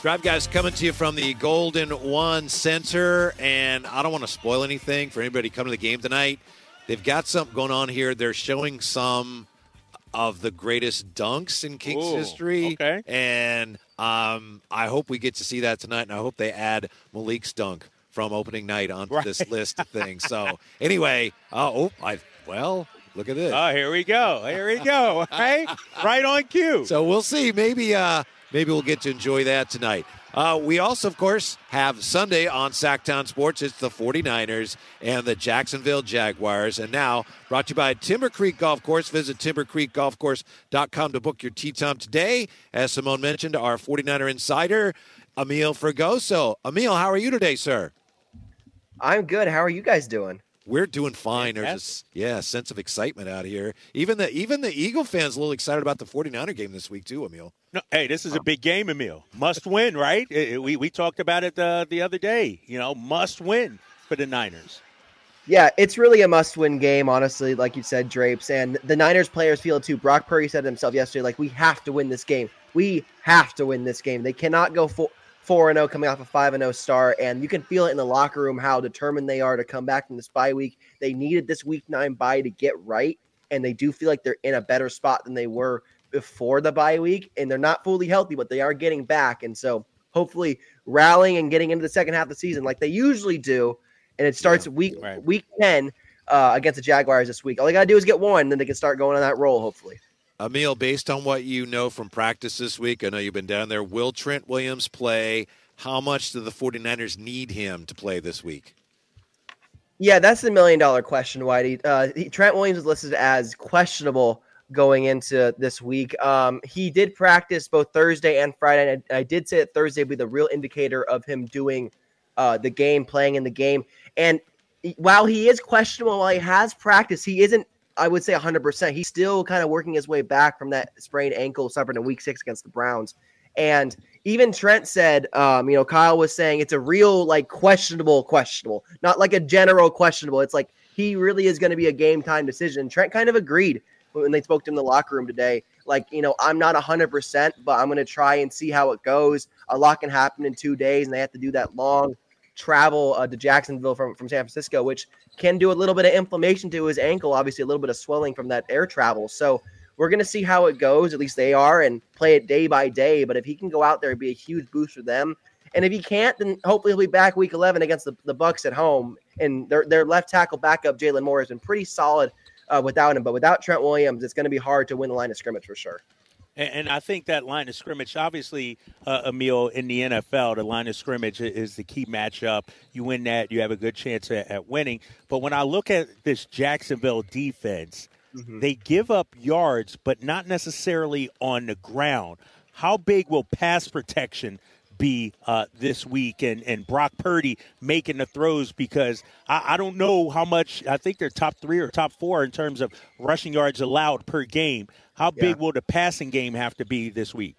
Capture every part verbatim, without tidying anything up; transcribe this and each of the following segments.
Drive Guys coming to you from the Golden One Center, and I don't want to spoil anything for anybody coming to the game tonight. They've got something going on here. They're showing some of the greatest dunks in Kings Ooh, history, okay. and um, I hope we get to see that tonight, and I hope they add Malik's dunk from opening night onto Right. this list of things. So anyway, uh, oh, I well, look at this. Oh, here we go. Here we go. Right, right on cue. So we'll see. Maybe uh, maybe we'll get to enjoy that tonight. Uh, we also, of course, have Sunday on Sacktown Sports. It's the 49ers and the Jacksonville Jaguars. And now, brought to you by Timber Creek Golf Course. Visit timber creek golf course dot com to book your tee time today. As Simone mentioned, our 49er insider, Emil Fragoso. Emil, how are you today, sir? I'm good. How are you guys doing? We're doing fine. There's this, yeah, sense of excitement out here. Even the even the Eagle fans a little excited about the 49er game this week too, Emil. No, hey, this is a big game, Emil. Must win, right? It- it- we we talked about it uh, the other day. You know, must win for the Niners. Yeah, it's really a must-win game, honestly, like you said, Drapes. And the Niners players feel it too. Brock Purdy said himself yesterday, like, we have to win this game. We have to win this game. They cannot go four and oh coming off a five and oh start. And you can feel it in the locker room how determined they are to come back from this bye week. They needed this week nine bye to get right. And they do feel like they're in a better spot than they were before the bye week. And they're not fully healthy, but they are getting back. And so hopefully rallying and getting into the second half of the season like they usually do. And it starts Yeah, week right. week ten uh, against the Jaguars this week. All they got to do is get one, then they can start going on that roll, hopefully. Emil, based on what you know from practice this week, I know you've been down there, will Trent Williams play? How much do the 49ers need him to play this week? Yeah, that's the million-dollar question, Whitey. Uh, he, Trent Williams is listed as questionable going into this week. Um, he did practice both Thursday and Friday, and I, I did say that Thursday would be the real indicator of him doing uh, the game, playing in the game. And he- while he is questionable, while he has practice, he isn't, I would say, one hundred percent. He's still kind of working his way back from that sprained ankle suffered in week six against the Browns. And even Trent said, um, you know, Kyle was saying it's a real, like, questionable, questionable, not like a general questionable. It's like he really is going to be a game time decision. Trent kind of agreed when they spoke to him in the locker room today. Like, you know, I'm not one hundred percent, but I'm going to try and see how it goes. A lot can happen in two days, and they have to do that long travel uh, to Jacksonville from, from San Francisco, which can do a little bit of inflammation to his ankle, obviously a little bit of swelling from that air travel. So we're going to see how it goes. At least they are, and play it day by day. But if he can go out there, it'd be a huge boost for them. And if he can't, then hopefully he'll be back week eleven against the, the Bucs at home. And their their left tackle backup, Jalen Moore, has been pretty solid uh, without him. But without Trent Williams, it's going to be hard to win the line of scrimmage for sure. And, and I think that line of scrimmage, obviously, uh, Emil, in the N F L, the line of scrimmage i- is the key matchup. You win that, you have a good chance at, at winning. But when I look at this Jacksonville defense, Mm-hmm. they give up yards, but not necessarily on the ground. How big will pass protection be uh, this week, and, and Brock Purdy making the throws? Because I, I don't know how much. I think they're top three or top four in terms of rushing yards allowed per game. How big Yeah. will the passing game have to be this week?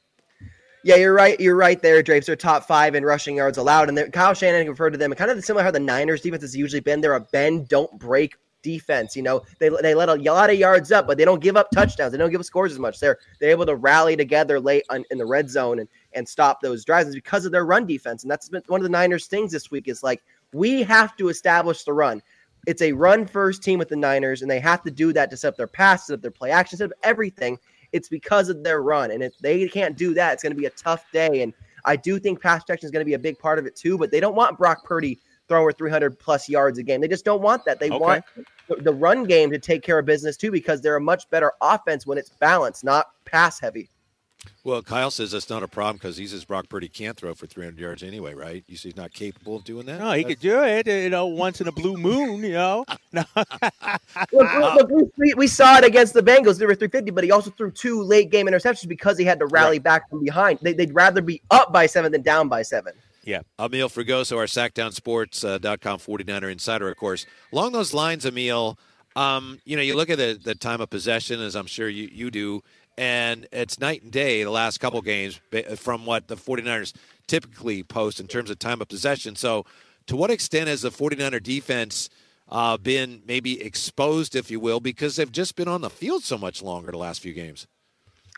Yeah, you're right. You're right there, Drapes. They're top five in rushing yards allowed. And Kyle Shanahan referred to them kind of similar how the Niners defense has usually been. They're a bend, don't break defense. You know, they they let a lot of yards up, but they don't give up touchdowns. They don't give up scores as much. They're they're able to rally together late on, in the red zone and, and stop those drives. It's because of their run defense. And that's been one of the Niners' things this week is like, we have to establish the run. It's a run-first team with the Niners, and they have to do that to set up their passes, set up their play action, set up everything. It's because of their run. And if they can't do that, it's going to be a tough day. And I do think pass protection is going to be a big part of it too, but they don't want Brock Purdy throwing three hundred plus yards a game. They just don't want that. They Okay. want the, the run game to take care of business too, because they're a much better offense when it's balanced, not pass heavy. Well, Kyle says that's not a problem because he says Brock Purdy can't throw for three hundred yards anyway, right? You say he's not capable of doing that? No, he That's- could do it, you know, once in a blue moon, you know. No. Look, look, look, we, we saw it against the Bengals. They were three fifty, but he also threw two late game interceptions because he had to rally back from behind. They, they'd rather be up by seven than down by seven. Yeah. Emil Fragoso, our sacktown sports dot com 49er insider, of course. Along those lines, Emil, um, you know, you look at the, the time of possession, as I'm sure you, you do, and it's night and day the last couple games from what the 49ers typically post in terms of time of possession. So to what extent has the 49er defense uh, been maybe exposed, if you will, because they've just been on the field so much longer the last few games?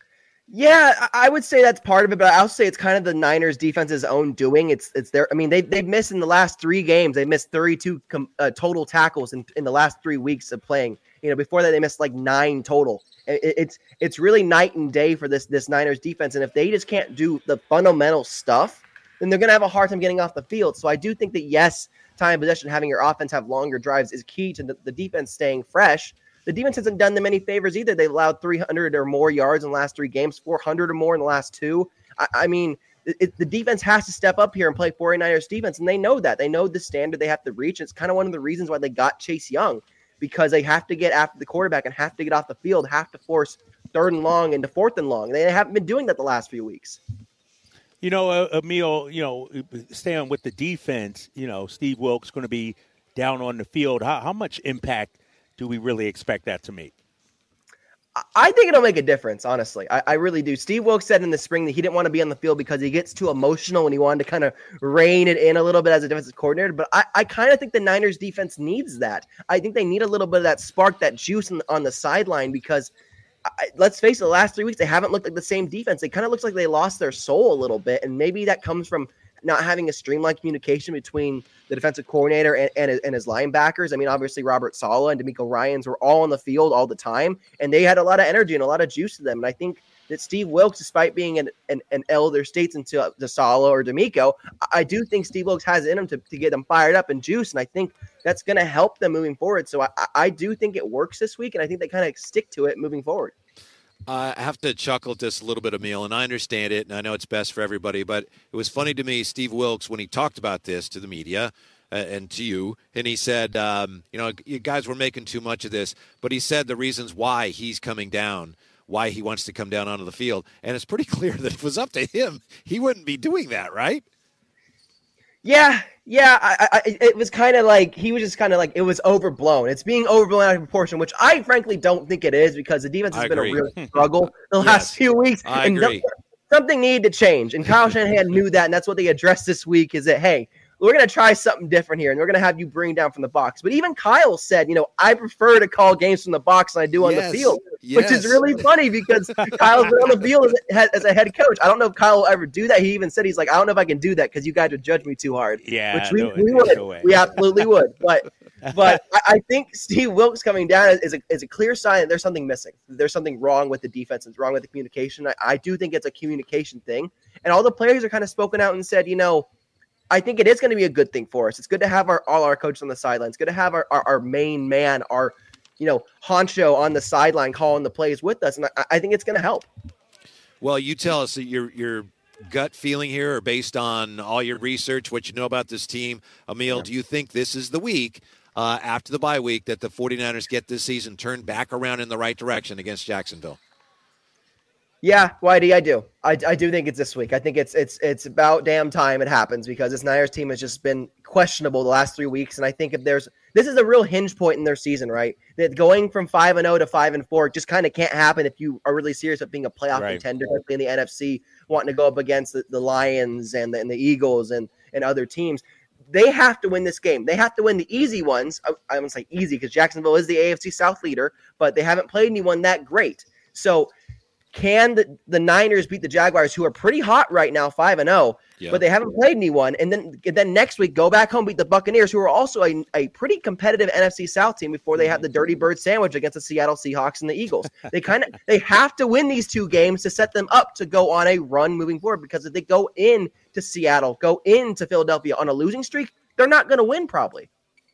Yeah, I would say that's part of it, but I'll say it's kind of the Niners defense's own doing. It's it's their. I mean, they they've missed in the last three games. They missed thirty-two com, uh, total tackles in, in the last three weeks of playing. You know, before that they missed like nine total. It, it's it's really night and day for this this Niners defense, and if they just can't do the fundamental stuff, then they're going to have a hard time getting off the field. So I do think that yes, time possession, having your offense have longer drives is key to the, the defense staying fresh. The defense hasn't done them any favors either. They've allowed three hundred or more yards in the last three games, four hundred or more in the last two. I, I mean, it, the defense has to step up here and play 49ers defense, and they know that. They know the standard they have to reach. It's kind of one of the reasons why they got Chase Young, because they have to get after the quarterback and have to get off the field, have to force third and long into fourth and long. They haven't been doing that the last few weeks. You know, uh, Emil, you know, staying with the defense, you know, Steve Wilks going to be down on the field. How, how much impact do we really expect that to make? I think it'll make a difference, honestly. I, I really do. Steve Wilks said in the spring that he didn't want to be on the field because he gets too emotional and he wanted to kind of rein it in a little bit as a defensive coordinator. But I, I kind of think the Niners defense needs that. I think they need a little bit of that spark, that juice on the, on the sideline because I, let's face it, the last three weeks, they haven't looked like the same defense. It kind of looks like they lost their soul a little bit. And maybe that comes from not having a streamlined communication between the defensive coordinator and, and, and his linebackers. I mean, obviously Robert Saleh and DeMeco Ryans were all on the field all the time, and they had a lot of energy and a lot of juice to them. And I think that Steve Wilks, despite being an, an, an elder statesman to, to Saleh or DeMeco, I do think Steve Wilks has it in him to, to get them fired up and juice, and I think that's going to help them moving forward. So I, I do think it works this week, and I think they kind of stick to it moving forward. Uh, I have to chuckle at this a little bit, Emil, and I understand it, and I know it's best for everybody, but it was funny to me, Steve Wilks, when he talked about this to the media uh, and to you, and he said, um, you know, you guys were making too much of this, but he said the reasons why he's coming down, why he wants to come down onto the field, and it's pretty clear that if it was up to him, he wouldn't be doing that, right? Yeah, yeah, I, I, it was kind of like, he was just kind of like, it was overblown. It's being overblown out of proportion, which I frankly don't think it is because the defense has I been agree. a real struggle the Yes, last few weeks. I and agree. Something needed to change, and Kyle Shanahan knew that, and that's what they addressed this week is that, hey, we're going to try something different here, and we're going to have you bring down from the box. But even Kyle said, you know, I prefer to call games from the box than I do on Yes, the field, yes. which is really funny because Kyle's been on the field as, as a head coach. I don't know if Kyle will ever do that. He even said, he's like, I don't know if I can do that because you guys would judge me too hard. Yeah, which we, no, we no would. way. We absolutely would. But but I, I think Steve Wilks coming down is a, is a clear sign that there's something missing. There's something wrong with the defense. It's wrong with the communication. I, I do think it's a communication thing. And all the players are kind of spoken out and said, you know, I think it is going to be a good thing for us. It's good to have our all our coaches on the sidelines. It's good to have our, our, our main man, our, you know, honcho on the sideline calling the plays with us. And I, I think it's going to help. Well, you tell us that your your gut feeling here, or based on all your research, what you know about this team. Emil, do you think this is the week uh, after the bye week that the 49ers get this season turned back around in the right direction against Jacksonville? Yeah, Whitey, I do. I, I do think it's this week. I think it's it's it's about damn time it happens because this Niners team has just been questionable the last three weeks, and I think if there's this is a real hinge point in their season, right? That going from five and zero to five and four just kind of can't happen if you are really serious about being a playoff Right. contender, especially in the N F C, wanting to go up against the, the Lions and the, and the Eagles and and other teams. They have to win this game. They have to win the easy ones. I, I wouldn't say easy because Jacksonville is the A F C South leader, but they haven't played anyone that great. So. Can the, the Niners beat the Jaguars, who are pretty hot right now, five and zero, Yeah. but they haven't played anyone, and then and then next week go back home, beat the Buccaneers, who are also a, a pretty competitive N F C South team before they have the Dirty Bird sandwich against the Seattle Seahawks and the Eagles. They kind of they have to win these two games to set them up to go on a run moving forward. Because if they go in to Seattle, go into Philadelphia on a losing streak, they're not going to win probably.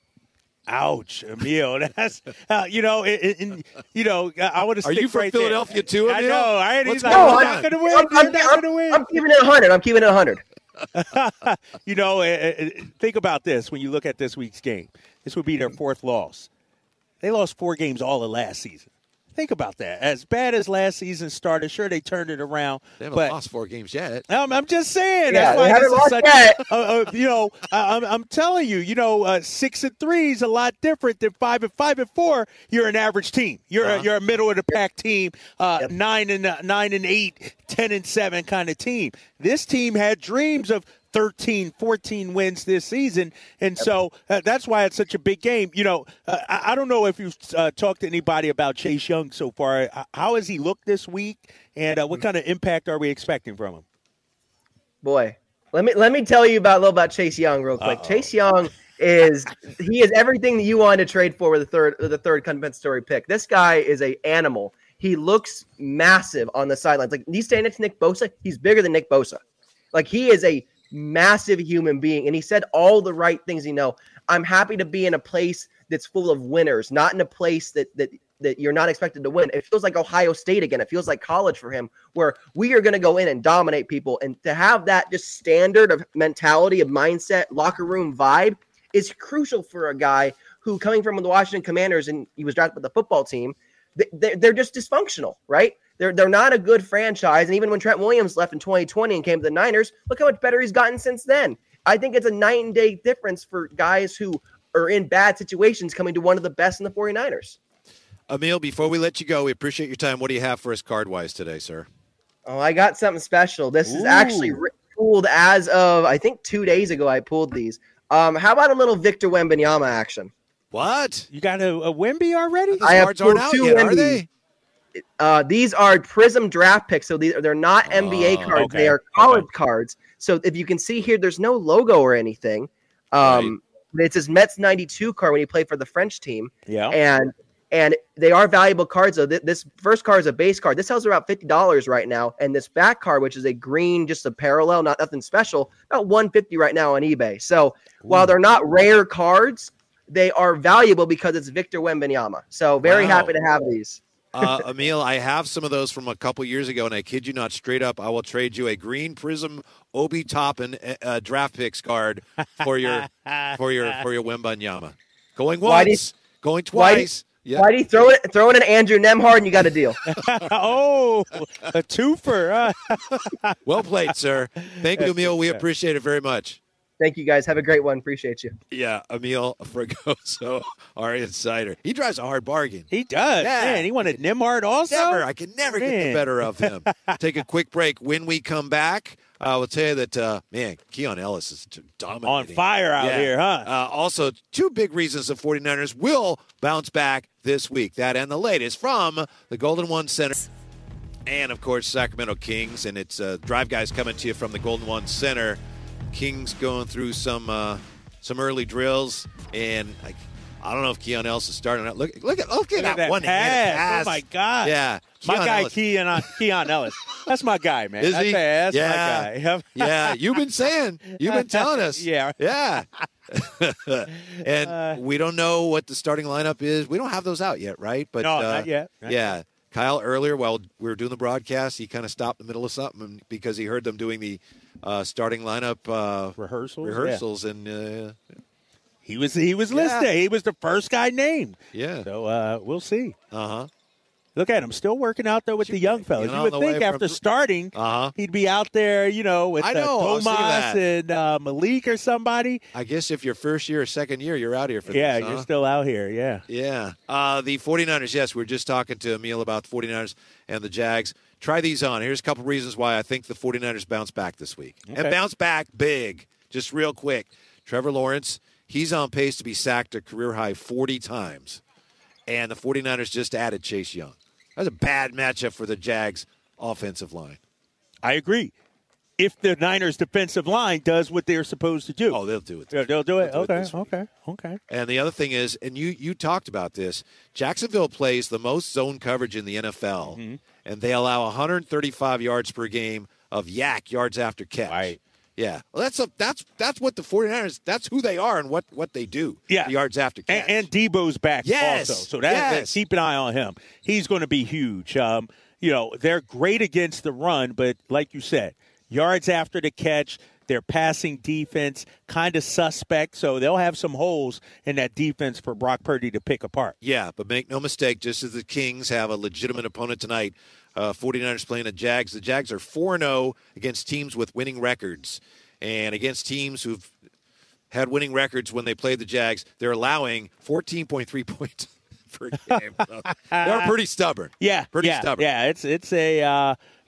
Ouch, Emil. That's uh, you know, it, it, you know. I want to. Are you from right Philadelphia there. too, I Emil? know. Right? What's He's like, going you're on? not going to win. I'm, You're I'm, not I'm, going to win. I'm keeping it one hundred. I'm keeping it one hundred. You know, uh, uh, think about this when you look at this week's game. This would be their fourth loss. They lost four games all of last season. Think about that. As bad as last season started, sure, they turned it around. They haven't but lost four games yet. I'm, I'm just saying. Yeah, That's they why haven't this is lost such, yet. uh, uh, you know, I, I'm, I'm telling you, you know, uh, six and three is a lot different than five and five and four. You're an average team. You're Uh-huh. a, you're a middle of the pack team. Uh, Yep. Nine and uh, nine and eight, ten and seven kind of team. This team had dreams of thirteen, fourteen wins this season. And so uh, that's why it's such a big game. You know, uh, I, I don't know if you've uh, talked to anybody about Chase Young so far. How has he looked this week, and uh, what kind of impact are we expecting from him? Boy, let me let me tell you about a little about Chase Young real quick. Uh-oh. Chase Young is he is everything that you wanted to trade for with the third with the third compensatory pick. This guy is a animal. He looks massive on the sidelines. Like he's standing next to Nick Bosa. He's bigger than Nick Bosa. Like he is a massive human being. And he said all the right things. You know, I'm happy to be in a place that's full of winners, not in a place that that that you're not expected to win. It feels like Ohio State again. It feels like college for him, where we are going to go in and dominate people. And to have that just standard of mentality, of mindset, locker room vibe is crucial for a guy who, coming from the Washington Commanders, and he was drafted with the football team, they're just dysfunctional, right? They're they're not a good franchise. And even when Trent Williams left in twenty twenty and came to the Niners, look how much better he's gotten since then. I think it's a night and day difference for guys who are in bad situations coming to one of the best in the 49ers. Emil, before we let you go, we appreciate your time. What do you have for us card-wise today, sir? Oh, I got something special. This Ooh. is actually pulled as of, I think, two days ago I pulled these. Um, how about a little Victor Wembanyama action? What? You got a, a Wemby already? I have cards aren't out two yet, Wembys. Are they? Uh, these are Prism draft picks, so these, they're not N B A Oh, cards. okay. They are college Okay. cards. So if you can see here, there's no logo or anything. Um, It's his Mets ninety-two card when he played for the French team. Yeah. And and they are valuable cards. So th- this first card is a base card. This sells about fifty dollars right now. And this back card, which is a green, just a parallel, not nothing special, about one hundred fifty dollars right now on eBay. So Ooh. While they're not rare cards, they are valuable because it's Victor Wembanyama. So very Wow. happy to have these. uh, Emil, I have some of those from a couple years ago, and I kid you not, straight up, I will trade you a green Prism Obi Toppin uh, draft picks card for your for your for your Wembanyama. Going Why once, do you, going twice. Why, why do you throw it throw in an Andrew Nemhard and you got a deal? Oh, a twofer. Well played, sir. Thank you, Emil. We appreciate it very much. Thank you, guys. Have a great one. Appreciate you. Yeah, Emil Fragoso, our insider. He drives a hard bargain. He does. Yeah. Man, he wanted Nimhard also? Never. I can never get the Man. better of him. Take a quick break. When we come back, I will tell you that, uh, man, Keon Ellis is dominating. On fire out Yeah. here, huh? Uh, also, two big reasons the 49ers will bounce back this week. That and the latest from the Golden One Center. And, of course, Sacramento Kings. And it's uh, Drive Guys coming to you from the Golden One Center. Kings going through some uh, some early drills. And I, I don't know if Keon Ellis is starting out. Look, look at, look at Look that, at that one-handed pass. pass. Oh, my God. Yeah. My Keon guy, Ellis. Keon, Keon Ellis. That's my guy, man. Is That's, he? that's Yeah. my guy. Yeah, you've been saying, you've been telling us. Yeah. Yeah. and Uh, we don't know what the starting lineup is. We don't have those out yet, right? But No, uh, not yet. Not yeah. Kyle, earlier while we were doing the broadcast, he kind of stopped in the middle of something because he heard them doing the uh, starting lineup uh, Rehearsals? rehearsals, and uh, He was he was Yeah. listed. He was the first guy named. yeah, So uh, we'll see. uh huh, Look at him, still working out there with the young fellas. Getting You on would the think way after from- starting, uh huh. he'd be out there, you know, with I uh, know, I was thinking Tomas that. and uh, Malik or somebody. I guess if you're first year or second year, you're out here for Yeah, this. you're huh? still out here. Yeah. Yeah. Uh, the 49ers, yes, we were just talking to Emil about the 49ers and the Jags. Try these on. Here's a couple reasons why I think the 49ers bounce back this week. Okay. And bounce back big. Just real quick. Trevor Lawrence, he's on pace to be sacked a career-high forty times. And the 49ers just added Chase Young. That's a bad matchup for the Jags' offensive line. I agree. If the Niners' defensive line does what they're supposed to do. Oh, they'll do it. Yeah, they'll do it. They'll do it okay, this week. okay, okay. And the other thing is, and you you talked about this, Jacksonville plays the most zone coverage in the N F L, Mm-hmm. and they allow one hundred thirty-five yards per game of yak, yards after catch. Right. Yeah. Well, that's a, that's that's what the 49ers, that's who they are and what, what they do. Yeah. The yards after catch. And, and Debo's back Yes, also. So that, that- yes. keep an eye on him. He's going to be huge. Um, you know, they're great against the run, but like you said, yards after the catch, their passing defense kind of suspect, so they'll have some holes in that defense for Brock Purdy to pick apart. Yeah, but make no mistake, just as the Kings have a legitimate opponent tonight, uh, 49ers playing the Jags. The Jags are four and oh against teams with winning records. And against teams who've had winning records when they play the Jags, they're allowing fourteen point three points per game. So they're pretty stubborn. Yeah, Pretty yeah, stubborn. Yeah, it's it's a uh,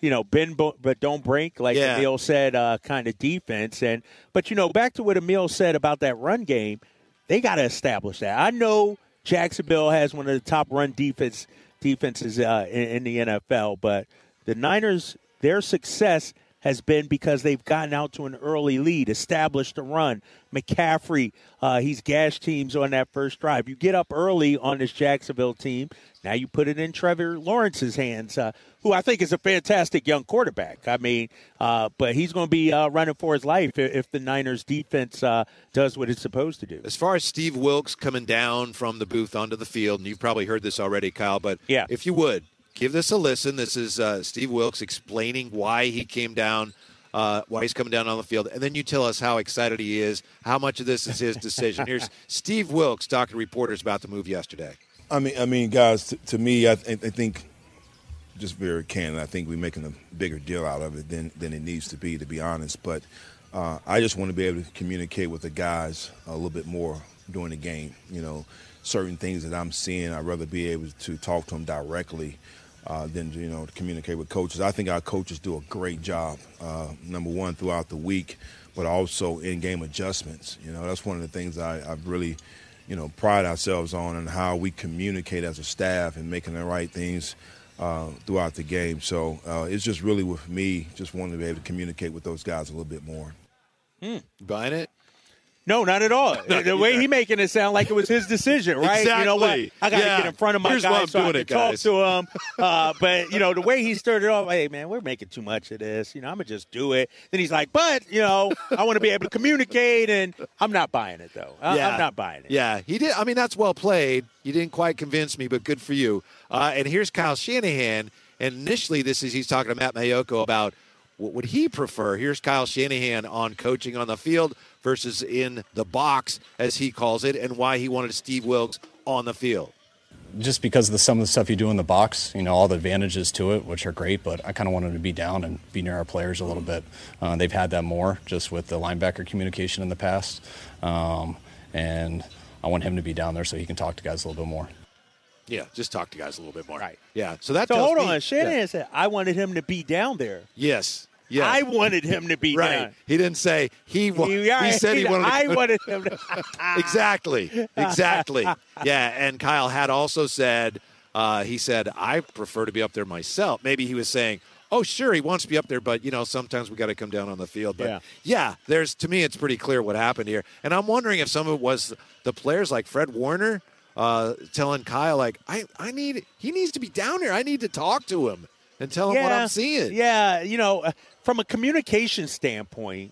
you know, bend but don't break, like yeah. Emil said, uh, kind of defense. And but you know, back to what Emil said about that run game, they got to establish that. I know Jacksonville has one of the top run defense defenses uh, in, in the N F L, but the Niners, their success has been because they've gotten out to an early lead, established a run. McCaffrey, uh, he's gashed teams on that first drive. You get up early on this Jacksonville team. Now you put it in Trevor Lawrence's hands, uh, who I think is a fantastic young quarterback. I mean, uh, but he's going to be uh, running for his life if, if the Niners defense uh, does what it's supposed to do. As far as Steve Wilks coming down from the booth onto the field, and you've probably heard this already, Kyle, but yeah. if you would, give this a listen. This is uh, Steve Wilks explaining why he came down, uh, why he's coming down on the field, and then you tell us how excited he is, how much of this is his decision. Here's Steve Wilks talking to reporters about the move yesterday. I mean, I mean, guys, to, to me, I, th- I think, just very candid, I think we're making a bigger deal out of it than, than it needs to be, to be honest. But uh, I just want to be able to communicate with the guys a little bit more during the game. You know, certain things that I'm seeing, I'd rather be able to talk to them directly uh, than, you know, to communicate with coaches. I think our coaches do a great job, uh, number one, throughout the week, but also in-game adjustments. You know, that's one of the things I, I've really – you know, pride ourselves on and how we communicate as a staff and making the right things uh, throughout the game. So uh, it's just really with me, just wanting to be able to communicate with those guys a little bit more. Hmm. Buying it? No, not at all. The, the way he making it sound like it was his decision, right? Exactly. You know what? I got to yeah. get in front of my Here's guys so I can it, talk guys. to him. Uh, but, you know, the way he started off, hey, man, we're making too much of this. You know, I'm going to just do it. Then he's like, but, you know, I want to be able to communicate, and I'm not buying it, though. I, yeah. I'm not buying it. Yeah, he did. I mean, that's well played. You didn't quite convince me, but good for you. Uh, and here's Kyle Shanahan. And initially, this is he's talking to Matt Mayoko about what would he prefer. Here's Kyle Shanahan on coaching on the field versus in the box, as he calls it, and why he wanted Steve Wilks on the field. Just because of the, some of the stuff you do in the box, you know, all the advantages to it, which are great, but I kind of wanted to be down and be near our players a little bit. Uh, they've had that more just with the linebacker communication in the past, um, and I want him to be down there so he can talk to guys a little bit more. Yeah, just talk to guys a little bit more. Right. Yeah, so that So tells hold me, on. Shanahan yeah. said, I wanted him to be down there. Yes. Yes. I wanted him to be right. down. He didn't say he. Wa- He, he said he wanted. To I wanted him to. exactly. Exactly. Yeah. And Kyle had also said. Uh, he said, I prefer to be up there myself. Maybe he was saying, oh, sure, he wants to be up there, but, you know, sometimes we got to come down on the field. But, yeah. yeah, there's to me, it's pretty clear what happened here. And I'm wondering if some of it was the players like Fred Warner uh, telling Kyle, like, I, I need, he needs to be down here. I need to talk to him and tell him yeah, what I'm seeing. Yeah, you know, uh, from a communication standpoint,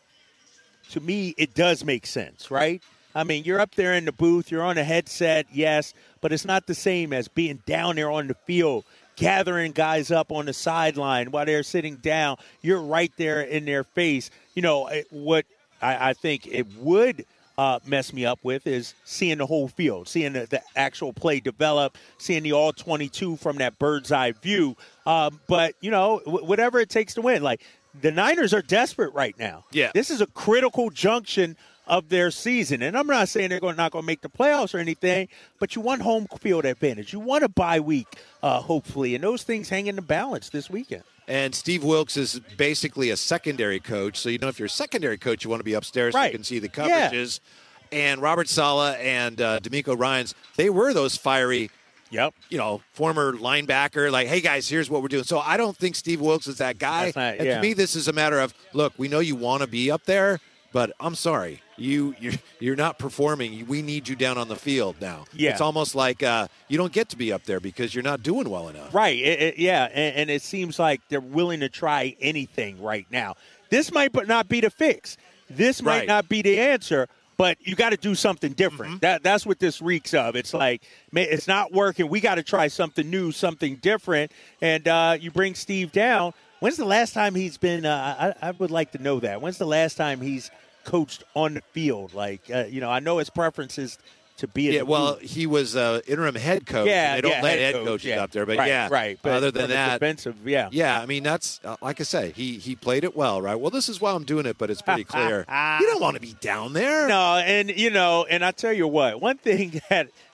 to me, it does make sense, right? I mean, you're up there in the booth, you're on a headset, yes, but it's not the same as being down there on the field, gathering guys up on the sideline while they're sitting down. You're right there in their face. You know, what I, I think it would uh, mess me up with is seeing the whole field, seeing the, the actual play develop, seeing the all twenty-two from that bird's eye view. Um, but, you know, w- whatever it takes to win. Like, the Niners are desperate right now. Yeah. This is a critical junction of their season. And I'm not saying they're going, not going to make the playoffs or anything, but you want home field advantage. You want a bye week, uh, hopefully. And those things hang in the balance this weekend. And Steve Wilks is basically a secondary coach. So, you know, if you're a secondary coach, you want to be upstairs right. so you can see the coverages. Yeah. And Robert Saleh and uh, D'Amico Ryans, they were those fiery, yep. you know, former linebacker, like, hey, guys, here's what we're doing. So I don't think Steve Wilks is that guy. That's not, and yeah. to me, this is a matter of, look, we know you want to be up there, but I'm sorry. You, you're, you're not performing. We need you down on the field now. Yeah. It's almost like uh, you don't get to be up there because you're not doing well enough. Right. It, it, yeah. And, and it seems like they're willing to try anything right now. This might not be the fix. This might right. not be the answer, but you got to do something different. Mm-hmm. That That's what this reeks of. It's like, man, it's not working. We got to try something new, something different. And uh, you bring Steve down. When's the last time he's been uh, – I, I would like to know that. When's the last time he's – coached on the field? Like, uh, you know, I know his preference is to be in yeah, the well, booth. he was uh, interim head coach. Yeah, they don't yeah, let head head coach, coaches yeah. up there, but right, yeah, right. But other than for the that, defensive, yeah, yeah. I mean, that's uh, like I say, he he played it well, right? Well, this is why I'm doing it, but it's pretty clear. You don't want to be down there. No, and you know, and I tell you what, one thing that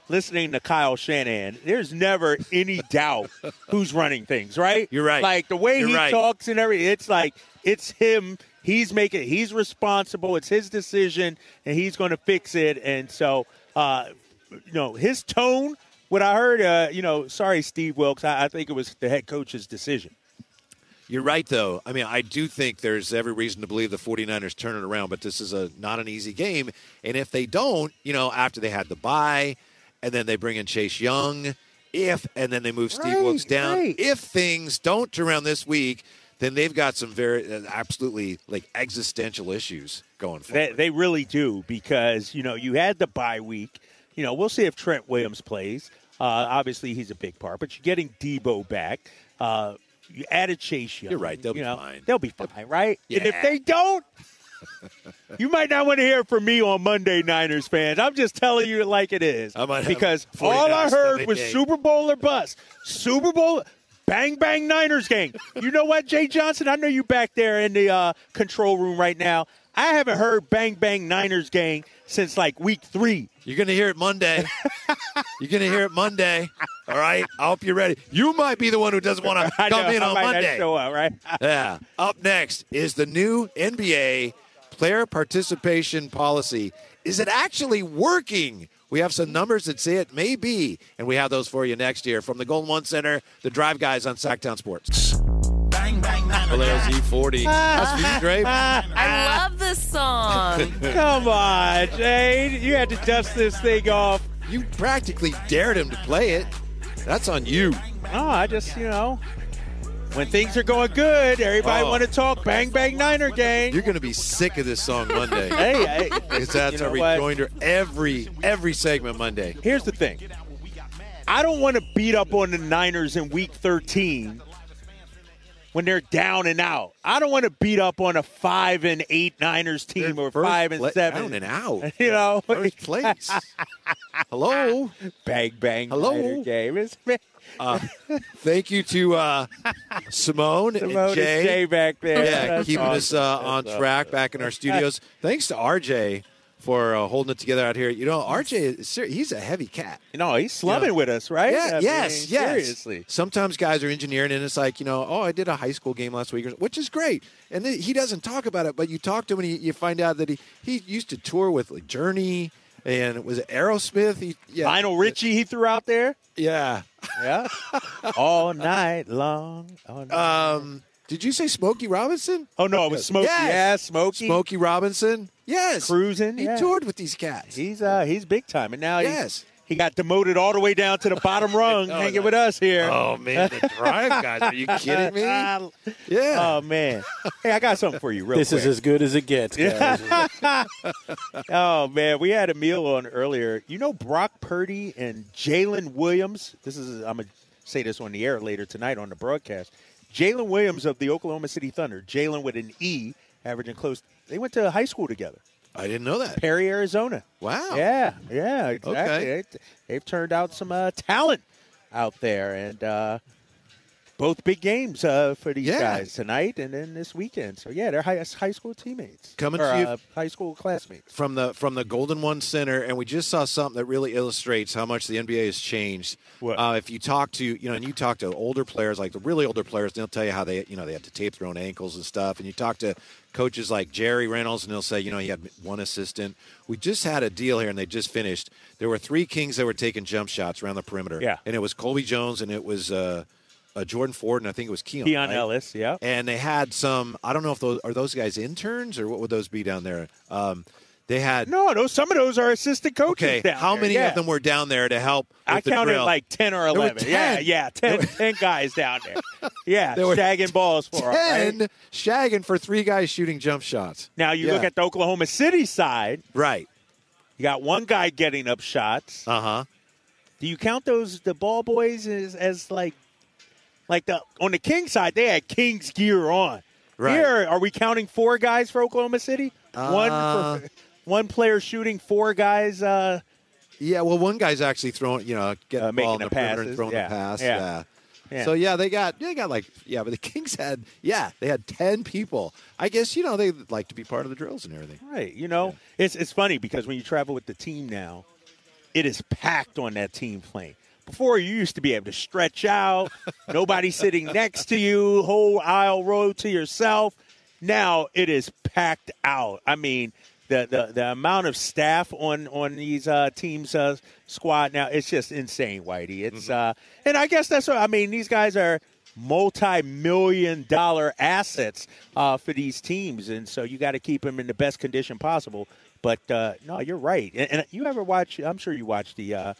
listening to Kyle Shanahan, there's never any doubt who's running things, right? You're right. Like the way You're he right. talks and everything, it's like it's him. He's making. He's responsible. It's his decision, and he's going to fix it. And so, uh, you know, his tone. What I heard, uh, you know, sorry, Steve Wilks. I, I think it was the head coach's decision. You're right, though. I mean, I do think there's every reason to believe the 49ers turn it around, but this is a not an easy game. And if they don't, you know, after they had the bye, and then they bring in Chase Young, if, and then they move Steve Right, Wilks down, right. if things don't turn around this week, then they've got some very, uh, absolutely, like, existential issues going forward. They, they really do because, you know, you had the bye week. You know, we'll see if Trent Williams plays. Uh, obviously, he's a big part, but you're getting Debo back. Uh, you added Chase Young. You're right. They'll you be know, fine. They'll be fine, right? Yeah. And if they don't, you might not want to hear from me on Monday, Niners fans. I'm just telling you it like it is. I might have because all 49ers I heard Sunday was game. Super Bowl or bust. Super Bowl, bang, bang, Niners gang. You know what, Jay Johnson? I know you back there in the uh, control room right now. I haven't heard bang, bang, Niners gang since like week three. You're going to hear it Monday. You're going to hear it Monday. All right? I hope you're ready. You might be the one who doesn't want to I come know, in I on might not Monday. show up, right? Yeah. Up next is the new N B A player participation policy. Is it actually working? We have some numbers that say it may be, and we have those for you next year. From the Golden One Center, the Drive Guys on Sacktown Sports. Bang, bang, nine. Well, there's E forty. That's for you, Dre. I love this song. Come on, Jade. You had to dust this thing off. You practically dared him to play it. That's on you. Oh, I just, you know, when things are going good, everybody Oh. want to talk bang, bang, Niner gang. You're going to be sick of this song Monday. Hey, hey. Because that's you know a what? rejoinder every every segment Monday. Here's the thing. I don't want to beat up on the Niners in week thirteen when they're down and out. I don't want to beat up on a five and eight Niners team They're or first five and pla- seven. Down and out. You know, First place. Hello. bang, bang, Hello? Niner game. It's Uh, thank you to uh, Simone, Simone and Jay. and Jay back there. Yeah, That's keeping awesome. us uh, on That's track awesome. back in our studios. Thanks to R J for uh, holding it together out here. You know, R J, is ser- he's a heavy cat. No, he's slumming Yeah. with us, right? Yeah, I mean, yes, yes. Seriously. Sometimes guys are engineering, and it's like, you know, oh, I did a high school game last week, or- which is great. And then he doesn't talk about it, but you talk to him, and he, you find out that he, he used to tour with like, Journey, and was it Aerosmith? He, yeah, Lionel Richie he threw out there. Yeah. Yeah. All night long. All night. Um, did you say Smokey Robinson? oh, no, it was Smokey. Yes. Yeah, Smokey. Smokey Robinson? Yes. Cruising. He yeah. toured with these cats. He's uh he's big time. And now Yes. he's, he got demoted all the way down to the bottom rung, Oh, hanging no. with us here. Oh, man, the Drive Guys. Are you kidding me? Yeah. Oh, man. Hey, I got something for you real This quick. is as good as it gets, guys. Oh, man, we had a meal on earlier. You know Brock Purdy and Jalen Williams? This is I'm going to say this on the air later tonight on the broadcast. Jalen Williams of the Oklahoma City Thunder, Jalen with an E, averaging close. They went to high school together, I didn't know that. Perry, Arizona. Wow. Yeah, yeah, exactly. Okay. They, they've turned out some uh, talent out there, and uh, both big games uh, for these Yeah. guys tonight and then this weekend. So yeah, they're high, high school teammates, Coming or, to you- uh, high school classmates. From the from the Golden One Center, and we just saw something that really illustrates how much the N B A has changed. What? Uh, if you talk to you know, and you talk to older players, like the really older players, they'll tell you how they you know they had to tape their own ankles and stuff. And you talk to coaches like Jerry Reynolds, and they'll say you know he had one assistant. We just had a deal here, and they just finished. There were three Kings that were taking jump shots around the perimeter. Yeah. and it was Colby Jones, and it was uh, uh, Jordan Ford, and I think it was Keon. Keon right? Ellis, yeah. And they had some. I don't know if those are those guys interns or what would those be down there. Um, they had No, those some of those are assistant coaches. okay. down How there, many yeah. of them were down there to help? With I the counted drill? like ten or There were eleven. Yeah, ten. yeah, ten, ten guys down there. Yeah, There were shagging balls for 'em, ten right? shagging for three guys shooting jump shots. Now you Yeah. look at the Oklahoma City side. Right. You got one guy getting up shots. Uh huh. Do you count those the ball boys as, as like like the on the King side they had King's gear on. Right. Here are we counting four guys for Oklahoma City? one Uh, for, one player shooting, four guys uh, Yeah. Well, one guy's actually throwing. You know, getting Uh, the ball in making the the perimeter and passes. throwing Yeah. the pass. Yeah. Yeah. Yeah. So yeah, they got they got like yeah, but the Kings had yeah they had ten people. I guess you know they like to be part of the drills and everything. right. You know, it's it's funny because when you travel with the team now, it is packed on that team plane. Before, you used to be able to stretch out, nobody sitting next to you, whole aisle row to yourself. Now it is packed out. I mean, the the, the amount of staff on on these uh, teams' uh, squad now, it's just insane, Whitey. It's mm-hmm. uh, and I guess that's what I mean. These guys are multi-million dollar assets uh, for these teams, and so you got to keep them in the best condition possible. But uh, no, you're right. And, and you ever watch? I'm sure you watched the uh,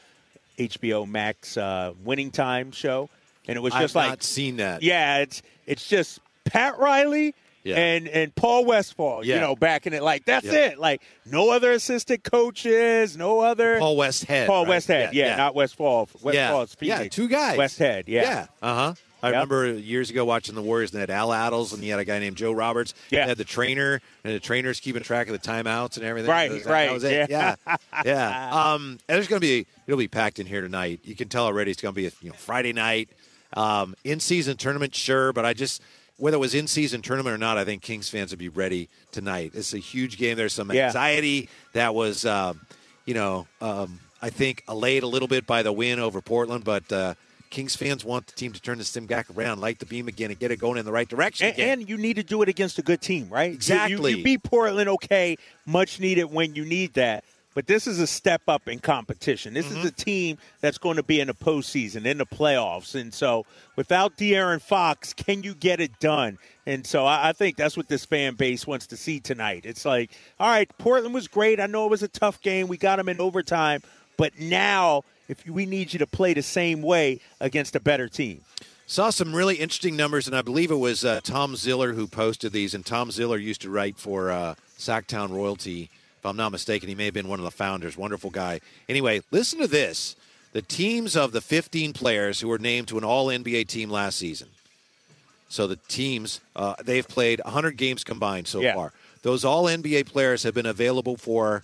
H B O Max uh, Winning Time show, and it was just I've like not seen that. Yeah, it's it's just Pat Riley. Yeah. And and Paul Westphal, yeah. you know, backing it like that's yeah. it. Like no other assistant coaches, no other Paul Westhead. Paul right? Westhead, yeah, yeah, yeah, not Westphal. Westphal yeah. is Phoenix. Yeah, two guys. Westhead, yeah. Yeah. Uh-huh. I yep. remember years ago watching the Warriors, and they had Al Addles, and he had a guy named Joe Roberts. Yeah. They had the trainer, and the trainer's keeping track of the timeouts and everything. Right, was, right. That was it. Yeah. Yeah. yeah. Um, and there's going to be, it'll be packed in here tonight. You can tell already it's going to be a you know, Friday night. Um, in-season tournament, sure, but I just, whether it was in-season tournament or not, I think Kings fans would be ready tonight. It's a huge game. There's some anxiety yeah. that was, um, you know, um, I think allayed a little bit by the win over Portland, but uh, Kings fans want the team to turn this thing back around, light the beam again, and get it going in the right direction and, again. And you need to do it against a good team, right? Exactly. You, you, you beat Portland, okay, much needed when you need that. But this is a step up in competition. This mm-hmm. is a team that's going to be in the postseason, in the playoffs. And so without De'Aaron Fox, can you get it done? And so I, I think that's what this fan base wants to see tonight. It's like, all right, Portland was great. I know it was a tough game. We got them in overtime. But now if we need you to play the same way against a better team. Saw some really interesting numbers, and I believe it was uh, Tom Ziller who posted these. And Tom Ziller used to write for uh, Sacktown Royalty. If I'm not mistaken, he may have been one of the founders. Wonderful guy. Anyway, listen to this. The teams of the fifteen players who were named to an all-N B A team last season. So the teams, uh, they've played one hundred games combined so yeah. far. Those all-N B A players have been available for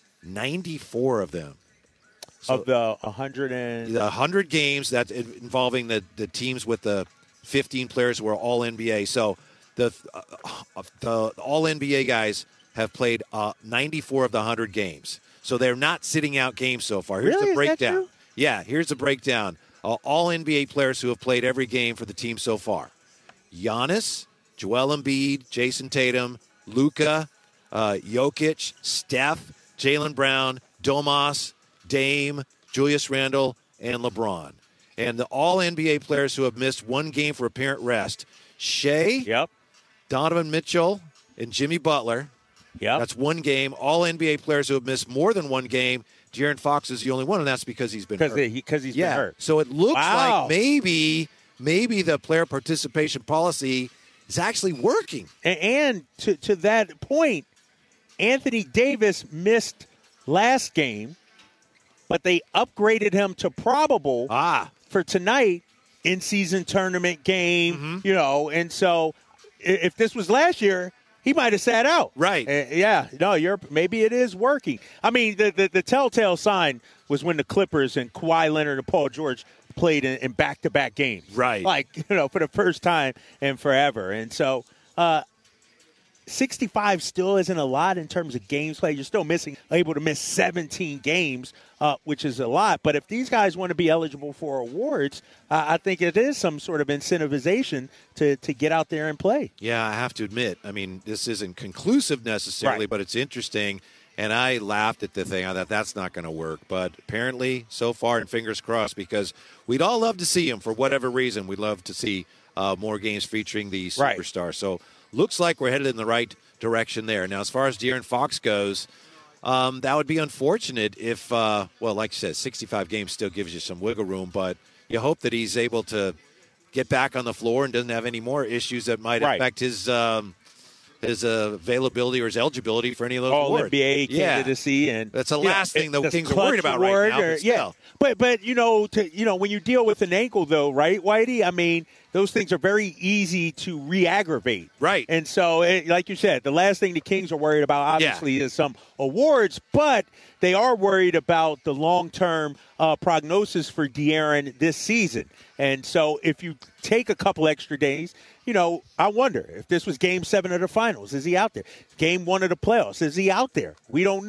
ninety-four of them. So of the one hundred and the one hundred games that involving the, the teams with the fifteen players who are all-N B A. So the, uh, the all-N B A guys have played uh, ninety-four of the one hundred games. So they're not sitting out games so far. Here's really? the breakdown. Is that true? Yeah, here's the breakdown. Uh, all N B A players who have played every game for the team so far. Giannis, Joel Embiid, Jason Tatum, Luka, uh, Jokic, Steph, Jaylen Brown, Domas, Dame, Julius Randle, and LeBron. And the all N B A players who have missed one game for apparent rest. Shea, yep. Donovan Mitchell, and Jimmy Butler. Yeah, that's one game. All N B A players who have missed more than one game. De'Aaron Fox is the only one, and that's because he's been hurt. Because he, he's yeah. been hurt. So it looks wow. like maybe maybe the player participation policy is actually working. And, and to, to that point, Anthony Davis missed last game, but they upgraded him to probable ah. for tonight in-season tournament game, mm-hmm. you know. And so if this was last year, he might have sat out. Right. Uh, yeah. No, you're maybe it is working. I mean, the, the, the telltale sign was when the Clippers and Kawhi Leonard and Paul George played in, in back-to-back games. Right. Like, you know, for the first time in forever. And so uh, sixty-five still isn't a lot in terms of games played. You're still missing, able to miss seventeen games, uh, which is a lot. But if these guys want to be eligible for awards, uh, I think it is some sort of incentivization to, to get out there and play. Yeah, I have to admit, I mean, this isn't conclusive necessarily, right. but it's interesting. And I laughed at the thing. I thought that's not going to work. But apparently, so far, and fingers crossed, because we'd all love to see him for whatever reason. We'd love to see uh, more games featuring the superstar. Right. So looks like we're headed in the right direction there. Now, as far as De'Aaron Fox goes, um, that would be unfortunate if, uh, well, like you said, sixty-five games still gives you some wiggle room. But you hope that he's able to get back on the floor and doesn't have any more issues that might right. affect his um, – his uh, availability or his eligibility for any of those all awards. N B A candidacy, yeah. and that's the last yeah, thing the Kings are worried about right now. Or, but yeah, but but you know, to, you know, when you deal with an ankle, though, right, Whitey? I mean, those things are very easy to re-aggravate, right? And so, it, like you said, the last thing the Kings are worried about, obviously, yeah. is some awards, but they are worried about the long-term uh, prognosis for De'Aaron this season. And so, if you take a couple extra days. You know, I wonder if this was game seven of the finals. Is he out there? Game one of the playoffs. Is he out there? We don't know.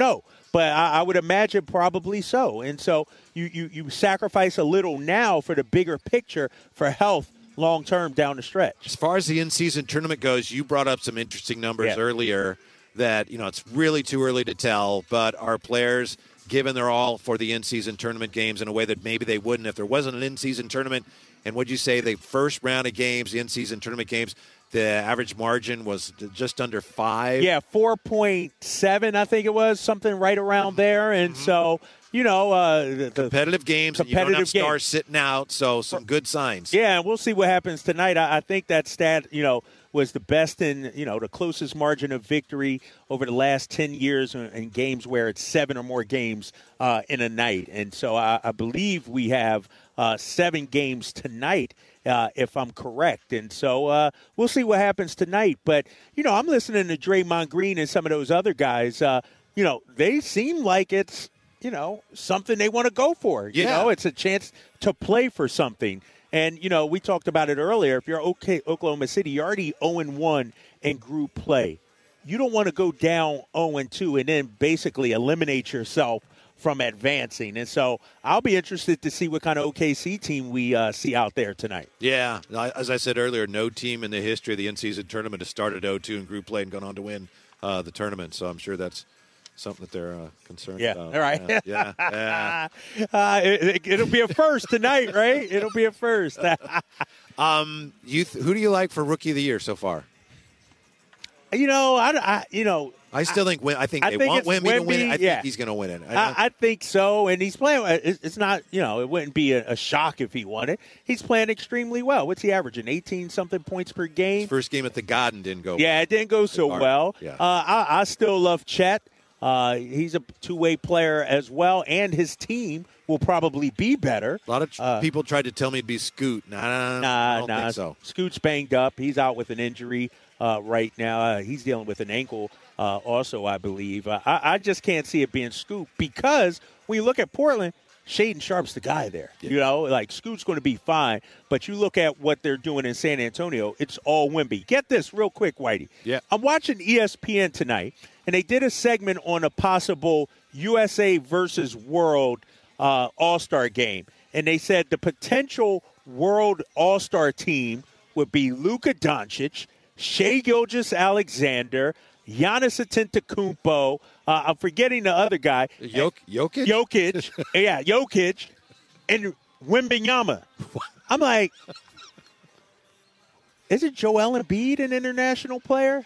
but I, I would imagine probably so. And so you, you, you sacrifice a little now for the bigger picture for health long term down the stretch. As far as the in-season tournament goes, you brought up some interesting numbers Yeah. earlier that, you know, it's really too early to tell, but our players given their all for the in-season tournament games in a way that maybe they wouldn't if there wasn't an in-season tournament. And would you say the first round of games, the in-season tournament games, the average margin was just under five? Yeah, four point seven, I think it was, something right around there. And mm-hmm. so, you know, uh, the, the competitive games, competitive and you don't have stars games. Sitting out, so some good signs. Yeah, and we'll see what happens tonight. I, I think that stat, you know, was the best in, you know, the closest margin of victory over the last ten years in, in games where it's seven or more games uh, in a night. And so I, I believe we have uh, seven games tonight, uh, if I'm correct. And so uh, we'll see what happens tonight. But, you know, I'm listening to Draymond Green and some of those other guys. Uh, you know, they seem like it's, you know, something they want to go for. You yeah. know, it's a chance to play for something. And, you know, we talked about it earlier. If you're okay, Oklahoma City, you're already oh and one in group play. You don't want to go down oh and two and then basically eliminate yourself from advancing. And so I'll be interested to see what kind of O K C team we uh, see out there tonight. Yeah. As I said earlier, no team in the history of the in-season tournament has started oh two in group play and gone on to win uh, the tournament. So I'm sure that's something that they're uh, concerned yeah. about. All right. Yeah. yeah, yeah. uh, it, it'll be a first tonight, right? It'll be a first. um, you th- who do you like for Rookie of the Year so far? You know, I, I you know. I still think Wim, I think I they think want Wemby to win it. I think yeah. he's going to win it. I, I, I think so, and he's playing. It's not, you know, it wouldn't be a, a shock if he won it. He's playing extremely well. What's he averaging? eighteen something points per game. His first game at the Garden didn't go. Yeah, well. it didn't go so well. Yeah. Uh, I, I still love Chet. Uh, he's a two-way player as well, and his team will probably be better. A lot of uh, people tried to tell me it'd be Scoot. Nah, nah, nah, I don't nah. think so. Scoot's banged up. He's out with an injury uh, right now. Uh, he's dealing with an ankle uh, also, I believe. Uh, I, I just can't see it being Scoot because when you look at Portland, Shaedon Sharp's the guy there. Yeah. You know, like Scoot's going to be fine, but you look at what they're doing in San Antonio, it's all Wemby. Get this real quick, Whitey. Yeah. I'm watching E S P N tonight, and they did a segment on a possible U S A versus World uh, All-Star game, and they said the potential World All-Star team would be Luka Doncic, Shai Gilgeous-Alexander, Giannis Antetokounmpo. Uh, I'm forgetting the other guy. Jok- Jokic? Jokic. yeah, Jokic. And Wembanyama. I'm like, isn't Joel Embiid an international player?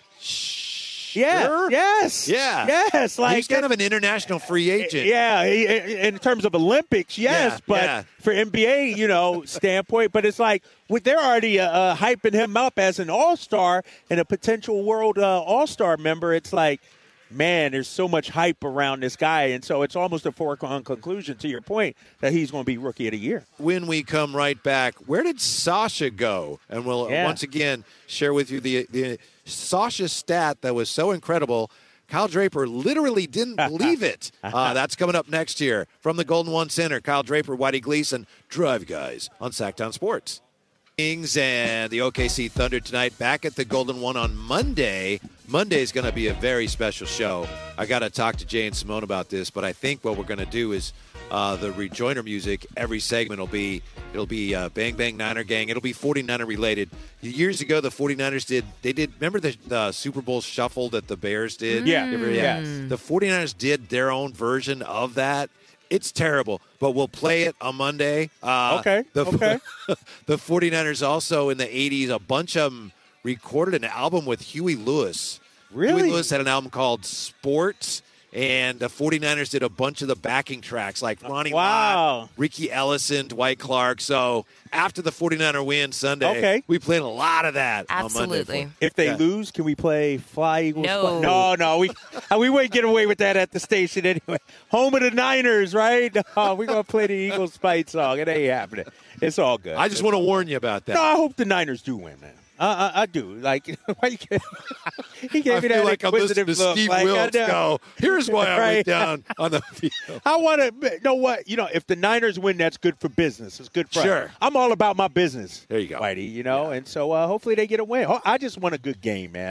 Yeah. Sure. Yes. Yeah. Yes. Like he's kind of an international free agent. Yeah. He, in terms of Olympics, yes. Yeah, but yeah. for N B A, you know, standpoint, but it's like with, they're already uh, uh, hyping him up as an all-star and a potential world uh, all-star member. It's like, man, there's so much hype around this guy. And so it's almost a foregone conclusion, to your point, that he's going to be Rookie of the Year. When we come right back, where did Sasha go? And we'll Yeah. once again share with you the, the Sasha stat that was so incredible. Kyle Draper literally didn't believe it. Uh, that's coming up next year from the Golden One Center. Kyle Draper, Whitey Gleason, Drive Guys on Sacktown Sports. Kings and the O K C Thunder tonight back at the Golden One on Monday. Monday is going to be a very special show. I got to talk to Jay and Simone about this, but I think what we're going to do is uh, the rejoiner music. Every segment will be it'll be uh, Bang Bang Niner Gang. It'll be forty-niner related. Years ago, the forty-niners did they did remember the, the Super Bowl shuffle that the Bears did? Yeah. You ever- Yeah. The forty-niners did their own version of that. It's terrible, but we'll play it on Monday. Uh, Okay, The, okay. the forty-niners also in the eighties, a bunch of them recorded an album with Huey Lewis. Really? Huey Lewis had an album called Sports, and the forty-niners did a bunch of the backing tracks like Ronnie Wow. Lott, Ricky Ellison, Dwight Clark. So after the forty-niner win Sunday, Okay. we played a lot of that on Absolutely. Monday. If they Yeah. lose, can we play Fly Eagles? No. Fly? No, no. We uh, we wouldn't get away with that at the station anyway. Home of the Niners, right? No, we're going to play the Eagles fight song. It ain't happening. It's all good. I just want to warn you about that. No, I hope the Niners do win, man. Uh, I, I do. Like, why you get- he gave I me feel that like I'm listening inquisitive to look. Steve Like, I Wilkes know. go, here's why I Right. went down on the field. I want to you know what you know. If the Niners win, that's good for business. It's good for Sure. I'm all about my business. There you go. Whitey. You know, and so uh, hopefully they get a win. Oh, I just want a good game, man.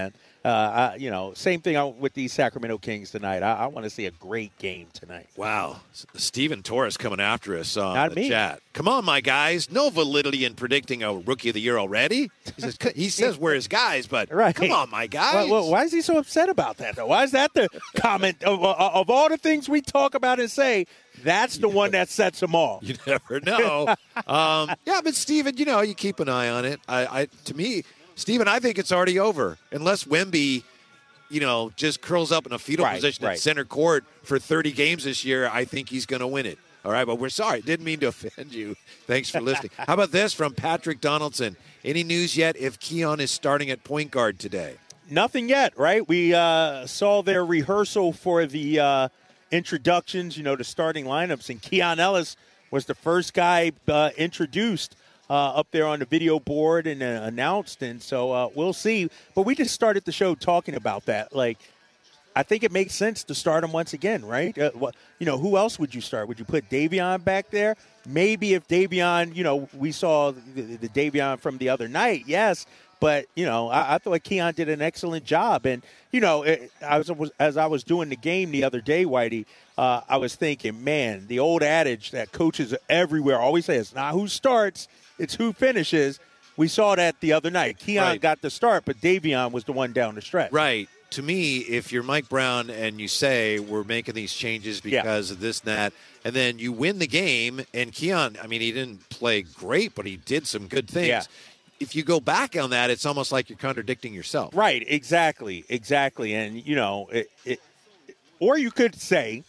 Uh, I, you know, same thing with these Sacramento Kings tonight. I, I want to see a great game tonight. Wow. Steven Torres coming after us on Not the me. chat. Come on, my guys. No validity in predicting a Rookie of the Year already. He says, he says we're his guys, but right. come on, my guys. Well, well, why is he so upset about that, though? Why is that the comment? Of, of all the things we talk about and say, that's the one that sets him off. You never know. um, yeah, but, Steven, you know, you keep an eye on it. I, I To me, Steven, I think it's already over. Unless Wemby, you know, just curls up in a fetal right, position right. at center court for thirty games this year, I think he's going to win it. All right, but we're sorry. Didn't mean to offend you. Thanks for listening. How about this from Patrick Donaldson? Any news yet if Keon is starting at point guard today? Nothing yet, right? We uh, saw their rehearsal for the uh, introductions, you know, the starting lineups, and Keon Ellis was the first guy uh, introduced Uh, up there on the video board and uh, announced, and so uh, we'll see. But we just started the show talking about that. Like, I think it makes sense to start him once again, right? Uh, what, you know, who else would you start? Would you put Davion back there? Maybe if Davion, you know, we saw the, the Davion from the other night, yes. But, you know, I, I thought Keon did an excellent job. And, you know, it, I was, was as I was doing the game the other day, Whitey, uh, I was thinking, man, the old adage that coaches everywhere always say, it's not who starts, it's who finishes. We saw that the other night. Keon Right. got the start, but Davion was the one down the stretch. Right. To me, if you're Mike Brown and you say we're making these changes because Yeah. of this and that, and then you win the game, and Keon, I mean, he didn't play great, but he did some good things. Yeah. If you go back on that, it's almost like you're contradicting yourself. Right, exactly, exactly. And, you know, it, it, or you could say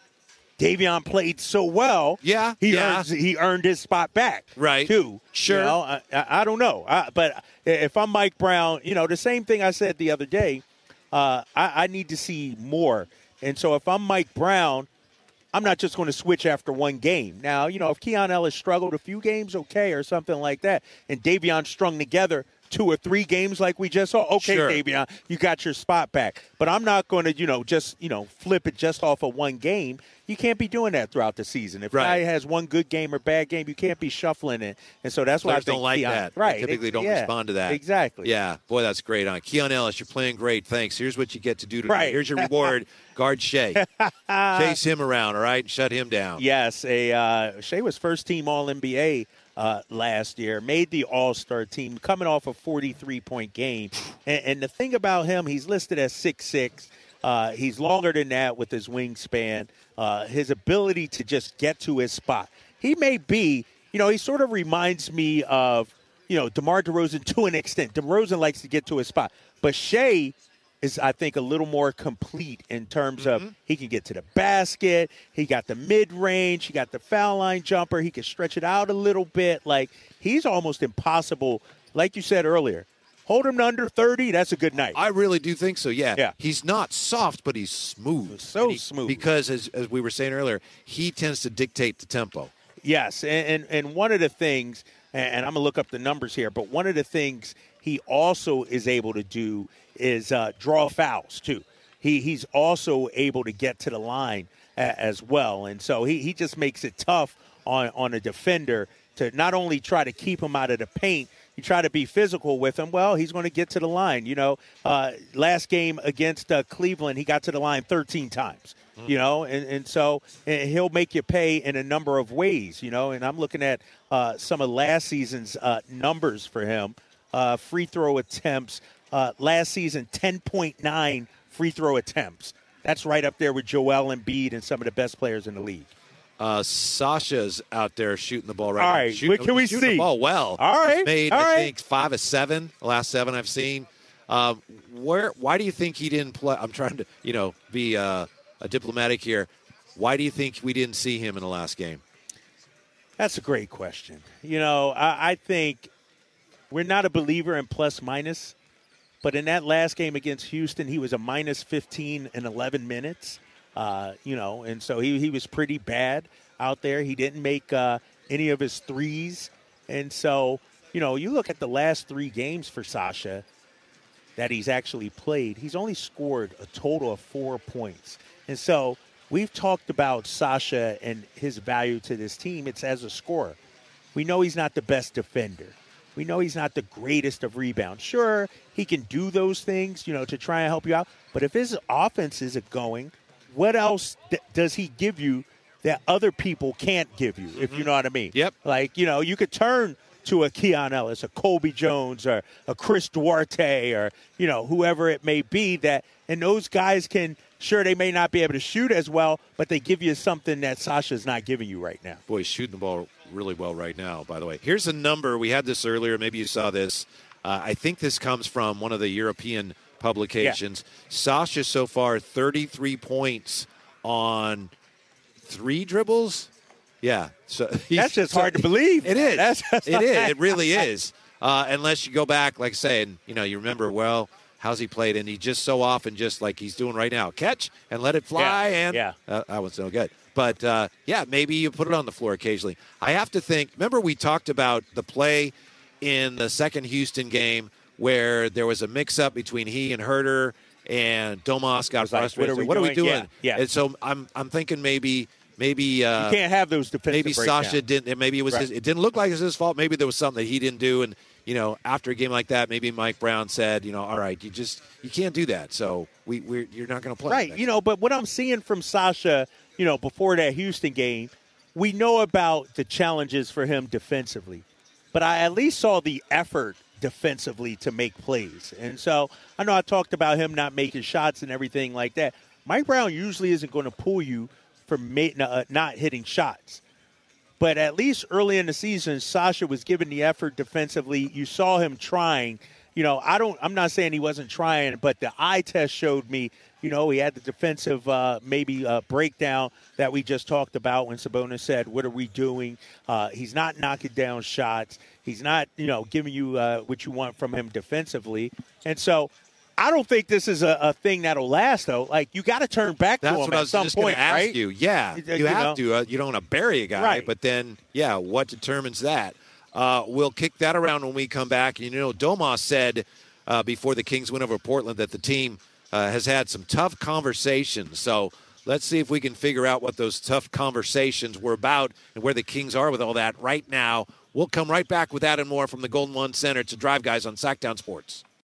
Davion played so well, Yeah, he yeah. earned he earned his spot back, Right. Too, Sure. You know, I, I, I don't know, I, but if I'm Mike Brown, you know, the same thing I said the other day, uh, I, I need to see more. And so if I'm Mike Brown, I'm not just going to switch after one game. Now, you know, if Keon Ellis struggled a few games, okay, or something like that, and Davion strung together two or three games like we just saw, okay, Sure. Davion, you got your spot back. But I'm not going to, you know, just, you know, flip it just off of one game. You can't be doing that throughout the season. If Right. a guy has one good game or bad game, you can't be shuffling it. And so that's why I Players think don't like Keon, that. They Right. typically don't yeah, respond to that. Exactly. Yeah. Boy, that's great. On Keon Ellis, you're playing great. Thanks. Here's what you get to do today. Right. Here's your reward. Guard Shea. Chase him around, all right? Shut him down. Yes, a uh, Shea was first team All N B A uh, last year, made the All-Star team, coming off a forty-three point game. And, and the thing about him, he's listed as six six. Uh, he's longer than that with his wingspan. Uh, his ability to just get to his spot. He may be, you know, he sort of reminds me of, you know, DeMar DeRozan to an extent. DeRozan likes to get to his spot. But Shea is, I think, a little more complete in terms Mm-hmm. of he can get to the basket, he got the mid-range, he got the foul line jumper, he can stretch it out a little bit. Like, he's almost impossible, like you said earlier. Hold him to under thirty, that's a good night. I really do think so, yeah. Yeah. He's not soft, but he's smooth. So And he- smooth. Because, as, as we were saying earlier, he tends to dictate the tempo. Yes, and, and, and one of the things, and I'm going to look up the numbers here, but one of the things he also is able to do is uh, draw fouls, too. He He's also able to get to the line a, as well. And so he, he just makes it tough on, on a defender to not only try to keep him out of the paint, you try to be physical with him, well, he's going to get to the line. You know, uh, last game against uh, Cleveland, he got to the line thirteen times, mm-hmm. you know, and, and so and he'll make you pay in a number of ways, you know, and I'm looking at uh, some of last season's uh, numbers for him. Uh, free throw attempts, uh, last season, ten point nine free throw attempts. That's right up there with Joel Embiid and some of the best players in the league. Uh, Sasha's out there shooting the ball right All now. right, Shooting, what can we shooting see? the ball well. All right, He's made, all I right. think, five of seven, the last seven I've seen. Um, where? Why do you think he didn't play? I'm trying to, you know, be uh, a diplomatic here. Why do you think we didn't see him in the last game? That's a great question. You know, I, I think we're not a believer in plus minus, but in that last game against Houston, he was a minus fifteen in eleven minutes. Uh, you know, and so he, he was pretty bad out there. He didn't make uh, any of his threes. And so, you know, you look at the last three games for Sasha that he's actually played, he's only scored a total of four points. And so we've talked about Sasha and his value to this team. It's as a scorer. We know he's not the best defender. We know he's not the greatest of rebounds. Sure, he can do those things, you know, to try and help you out. But if his offense isn't going, what else th- does he give you that other people can't give you, if you know what I mean? Yep. Like, you know, you could turn to a Keon Ellis, a Colby Jones, or a Chris Duarte, or, you know, whoever it may be, that, and those guys can, sure, they may not be able to shoot as well, but they give you something that Sasha's not giving you right now. Boy, he's shooting the ball really well right now, by the way. Here's a number. We had this earlier. Maybe you saw this. Uh, I think this comes from one of the European publications. Yeah. Sasha so far, thirty-three points on three dribbles. Yeah. So that's just so, hard to believe. It is. That's just it is. It really is. Uh, unless you go back, like saying, you know, you remember, well, how's he played? And he just so often, just like he's doing right now, catch and let it fly. Yeah. And yeah. Uh, that was no good. But, uh, yeah, maybe you put it on the floor occasionally. I have to think, remember we talked about the play in the second Houston game where there was a mix-up between he and Herter, and Domas got frustrated. Like, what are we, what doing? are we doing? Yeah. yeah. And so I'm I'm thinking maybe maybe uh, you can't have those defensive maybe breakdowns. Sasha didn't. Maybe it was right. his, it didn't look like it was his fault. Maybe there was something that he didn't do, and you know after a game like that, maybe Mike Brown said, you know, all right, you just you can't do that. So we we're, you're not going to play. Right. You know, but what I'm seeing from Sasha, you know, before that Houston game, we know about the challenges for him defensively, but I at least saw the effort defensively to make plays. And so I know I talked about him not making shots and everything like that. Mike Brown usually isn't going to pull you for ma- uh, not hitting shots. But at least early in the season, Sasha was giving the effort defensively. You saw him trying. You know, I don't, I'm not saying he wasn't trying, but the eye test showed me, you know, he had the defensive uh, maybe uh, breakdown that we just talked about when Sabonis said, what are we doing? Uh, he's not knocking down shots. He's not, you know, giving you uh, what you want from him defensively. And so I don't think this is a, a thing that'll last, though. Like, you got to turn back That's to him what I at was some just point, ask right? you. Yeah, you, you have know? to. Uh, you don't want to bury a guy, right. but then, yeah, what determines that? Uh, we'll kick that around when we come back. You know, Domas said uh, before the Kings win over Portland that the team uh, has had some tough conversations. So let's see if we can figure out what those tough conversations were about and where the Kings are with all that right now. We'll come right back with that and more from the Golden One Center to Drive Guys on Sacktown Sports.